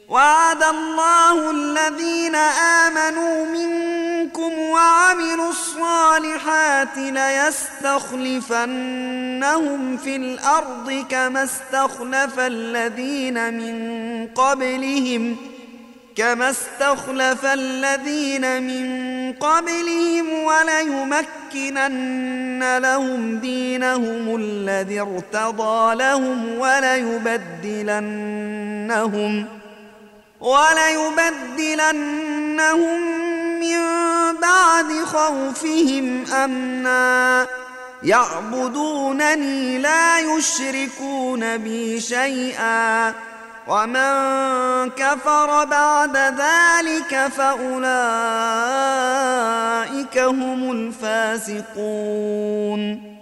وعد الله الذين آمنوا منكم وعملوا الصالحات ليستخلفنهم في الأرض كما استخلف الذين من قبلهم وليمكنن لهم دينهم الذي ارتضى لهم وليبدلنهم من بعد خوفهم أمنا يعبدونني لا يشركون بي شيئا ومن كفر بعد ذلك فأولئك هم الفاسقون